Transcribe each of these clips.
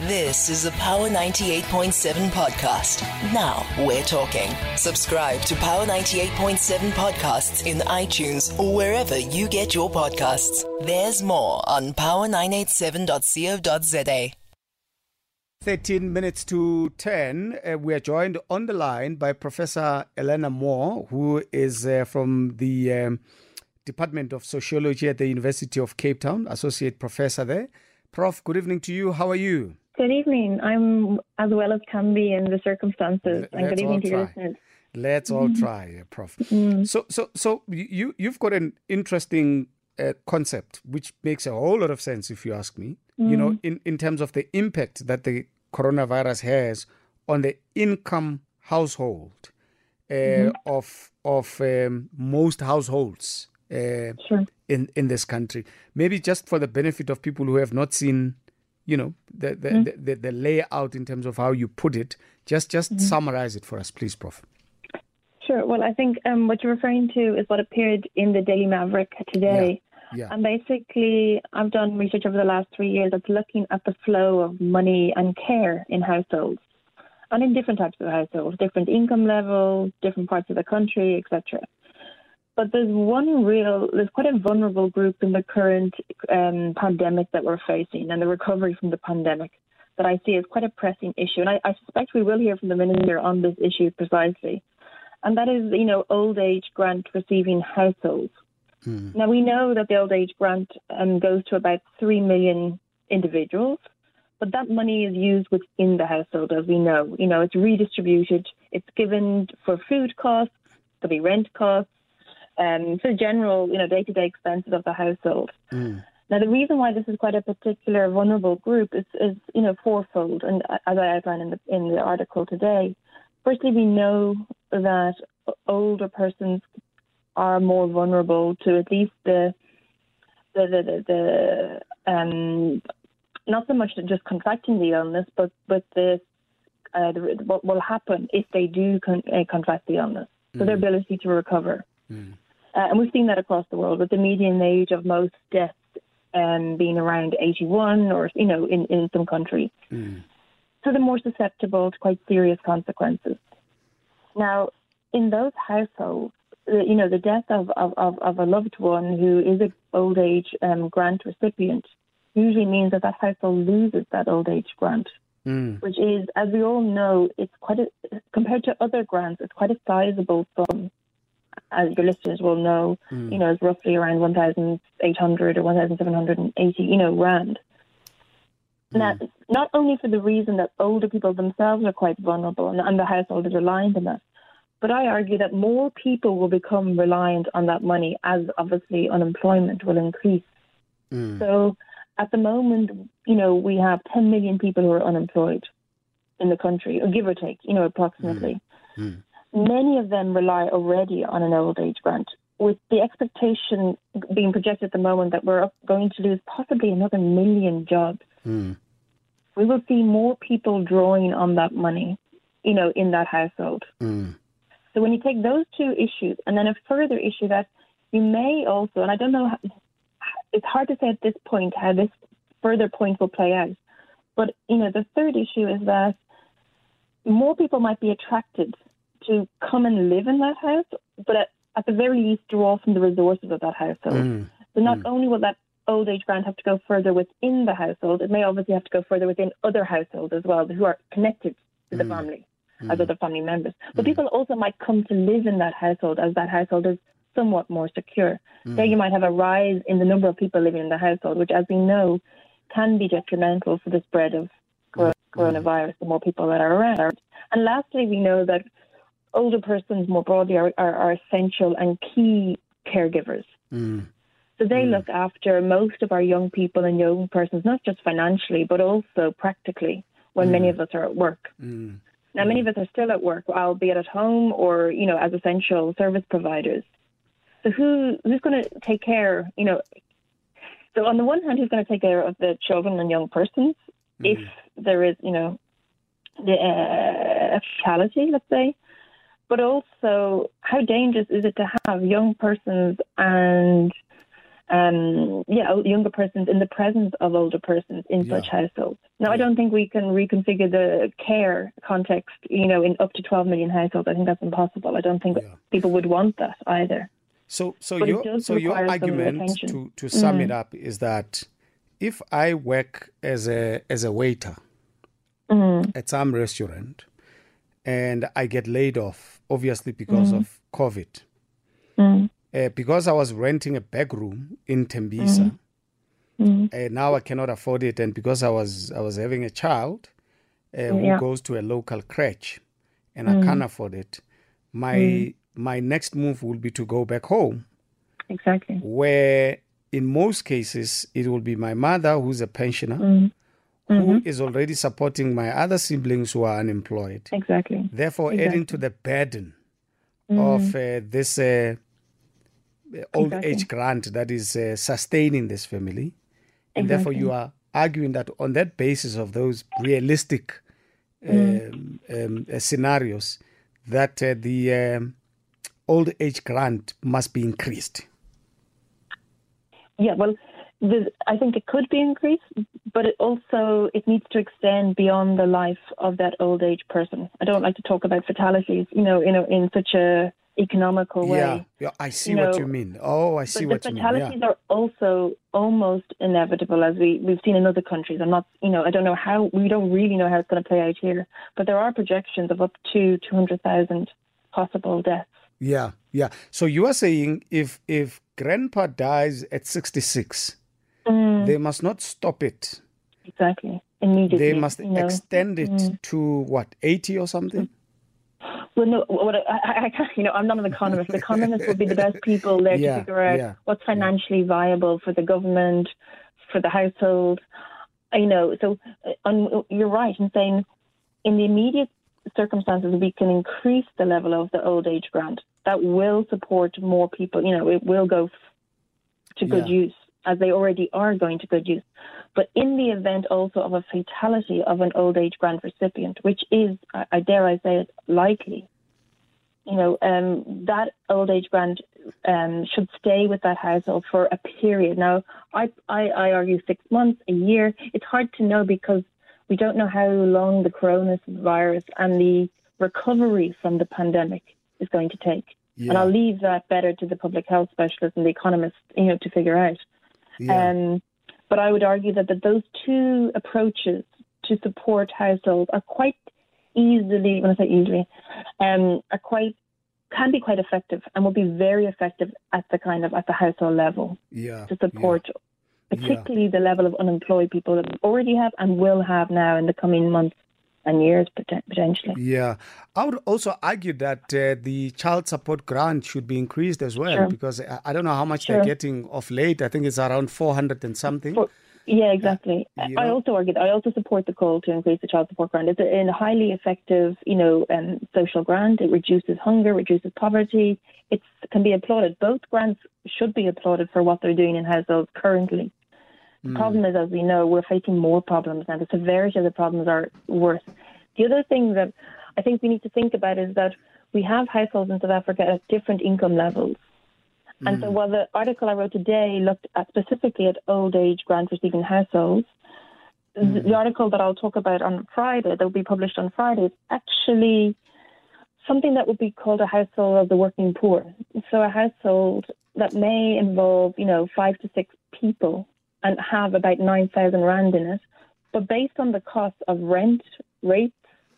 This is a Power 98.7 podcast. Now we're talking. Subscribe to Power 98.7 podcasts in iTunes or wherever you get your podcasts. There's more on power987.co.za. 13 minutes to 10. We are joined on the line by Professor Elena Moore, who is from the Department of Sociology at the University of Cape Town, Associate Professor there. Prof, good evening to you. How are you? Good evening. I'm as well as can be in the circumstances. And good evening to your listeners. Let's all try, Prof. So you've got an interesting concept, which makes a whole lot of sense, if you ask me. You know, in terms of the impact that the coronavirus has on the income household of most households in this country. Maybe just for the benefit of people who have not seen, you know, the layout in terms of how you put it, just summarize it for us, please, Prof. Sure. Well, I think what you're referring to is what appeared in the Daily Maverick today. Yeah. And basically, I've done research over the last 3 years that's looking at the flow of money and care in households and in different types of households, different income levels, different parts of the country, etc. But there's quite a vulnerable group in the current pandemic that we're facing and the recovery from the pandemic that I see as quite a pressing issue. And I suspect we will hear from the Minister on this issue precisely. And that is, you know, old age grant receiving households. Now, we know that the old age grant goes to about 3 million individuals, but that money is used within the household, as we know. You know, it's redistributed. It's given for food costs, to be rent costs, for general, you know, day-to-day expenses of the household. Now, the reason why this is quite a particular vulnerable group is you know, fourfold, and as I outlined in the article today. Firstly, we know that older persons are more vulnerable to at least the not so much just contracting the illness, but what will happen if they do contract the illness. So their ability to recover. And we've seen that across the world, with the median age of most deaths being around 81 or, you know, in some countries. So they're more susceptible to quite serious consequences. Now, in those households, you know, the death of a loved one who is an old age grant recipient usually means that household loses that old age grant, which is, as we all know, it's compared to other grants, it's quite a sizable sum. As your listeners will know, you know, it's roughly around 1,800 or 1,780, you know, rand. Now, not only for the reason that older people themselves are quite vulnerable and the household is reliant on that, but I argue that more people will become reliant on that money as obviously unemployment will increase. So at the moment, you know, we have 10 million people who are unemployed in the country, or give or take, you know, approximately. Many of them rely already on an old age grant, with the expectation being projected at the moment that we're going to lose possibly another 1 million jobs. We will see more people drawing on that money, you know, in that household. So when you take those two issues and then a further issue that you may also, and I don't know, it's hard to say at this point how this further point will play out. But, you know, the third issue is that more people might be attracted to come and live in that house, but at the very least draw from the resources of that household. So not only will that old age grant have to go further within the household, it may obviously have to go further within other households as well, who are connected to the family, as other family members. But people also might come to live in that household as that household is somewhat more secure. There you might have a rise in the number of people living in the household, which, as we know, can be detrimental for the spread of coronavirus, the more people that are around. And lastly, we know that older persons more broadly are essential and key caregivers. So they look after most of our young people and young persons, not just financially, but also practically when many of us are at work. Now, many of us are still at work, albeit at home or, you know, as essential service providers. So who's going to take care, you know? So on the one hand, who's going to take care of the children and young persons if there is, you know, a fatality, let's say? But also, how dangerous is it to have young persons and younger persons in the presence of older persons in such households. Now, I don't think we can reconfigure the care context, in up to 12 million households. I think that's impossible. I don't think people would want that either. So your argument, to sum it up, is that if I work as a waiter at some restaurant and I get laid off, obviously because of COVID, because I was renting a back room in Tembisa, and now I cannot afford it, and because I was having a child who goes to a local crèche, and I can't afford it, my next move will be to go back home. Exactly. Where in most cases it will be my mother, who's a pensioner, who is already supporting my other siblings who are unemployed. Exactly. Therefore, adding to the burden of this old age grant that is sustaining this family. And therefore, you are arguing that on that basis of those realistic scenarios, that the old age grant must be increased. Yeah, well, I think it could be increased, but it needs to extend beyond the life of that old age person. I don't like to talk about fatalities, in such a economical way. Yeah, I see what you mean. Oh, I see what you mean. But the fatalities are also almost inevitable, as we've seen in other countries. I don't know how, we don't really know how it's going to play out here, but there are projections of up to 200,000 possible deaths. Yeah. So you are saying if grandpa dies at 66, they must not stop it. Exactly. Immediately. They must extend it to 80 or something? Well, no, I can't, I'm not an economist. Economists would be the best people there to figure out what's financially viable for the government, for the household. So you're right in saying in the immediate circumstances, we can increase the level of the old age grant. That will support more people. It will go to good use, as they already are going to good use. But in the event also of a fatality of an old age grant recipient, which is, I dare I say it, likely, that old age grant should stay with that household for a period. Now, I argue 6 months, a year. It's hard to know because we don't know how long the coronavirus and the recovery from the pandemic is going to take. Yeah. And I'll leave that better to the public health specialists and the economists, to figure out. Yeah. But I would argue that those two approaches to support households are quite easily, when I say easily, can be quite effective and will be very effective at the household level to support particularly the level of unemployed people that we already have and will have now in the coming months and years potentially. Yeah. I would also argue that the child support grant should be increased as well, because I don't know how much they're getting of late. I think it's around 400 and something. Yeah, exactly. I also support the call to increase the child support grant. It's a highly effective, social grant. It reduces hunger, reduces poverty. It can be applauded. Both grants should be applauded for what they're doing in households currently. The problem is, as we know, we're facing more problems now. The severity of the problems are worse. The other thing that I think we need to think about is that we have households in South Africa at different income levels. And so while the article I wrote today looked specifically at old age grant receiving households, the article that I'll talk about on Friday, that will be published on Friday, is actually something that would be called a household of the working poor. So a household that may involve, 5 to 6 people and have about 9,000 rand in it, but based on the cost of rent, rates,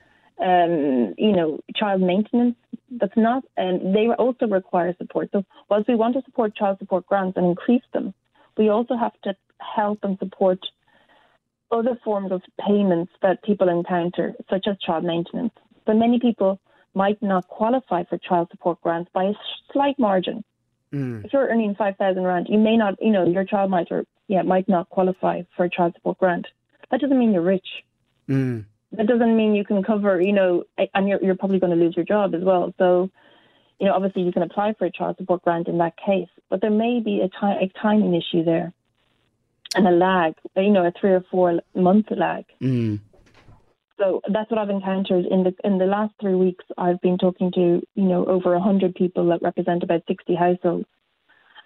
child maintenance, that's not, and they also require support. So whilst we want to support child support grants and increase them, we also have to help and support other forms of payments that people encounter, such as child maintenance. But many people might not qualify for child support grants by a slight margin. If you're earning 5,000 rand, you may not, your child might not qualify for a child support grant. That doesn't mean you're rich. That doesn't mean you can cover, and you're probably going to lose your job as well. So, obviously you can apply for a child support grant in that case, but there may be a timing issue there and a lag, a 3 or 4 month lag. So that's what I've encountered in the last 3 weeks. I've been talking to, over 100 people that represent about 60 households.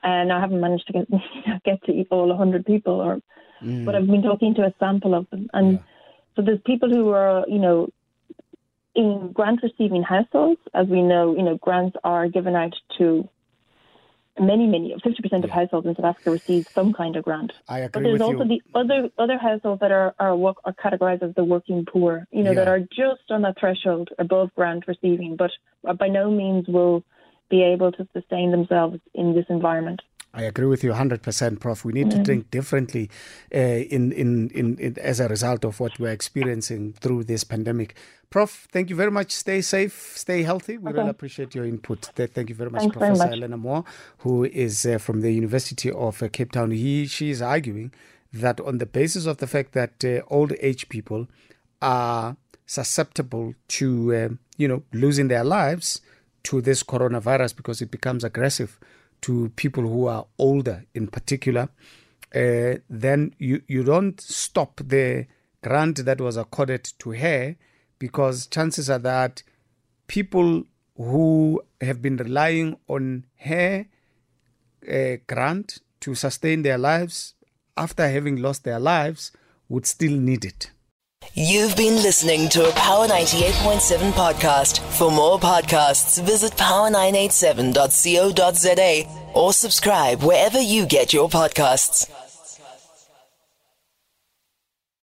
And I haven't managed to get to all 100 people, but I've been talking to a sample of them. And so there's people who are, in grant-receiving households. As we know, grants are given out to many, 50% of households in South Africa receive some kind of grant. I agree with you. But there's also the other households that are categorized as the working poor, that are just on that threshold above grant receiving, but by no means will be able to sustain themselves in this environment. I agree with you 100%, Prof. We need to think differently in as a result of what we're experiencing through this pandemic. Prof, thank you very much. Stay safe, stay healthy. We really appreciate your input. Thank you very much, Thanks Professor very much. Elena Moore, who is from the University of Cape Town. She is arguing that on the basis of the fact that old age people are susceptible to, losing their lives to this coronavirus because it becomes aggressive to people who are older in particular, then you don't stop the grant that was accorded to her, because chances are that people who have been relying on her grant to sustain their lives after having lost their lives would still need it. You've been listening to a Power 98.7 podcast. For more podcasts, visit power987.co.za or subscribe wherever you get your podcasts.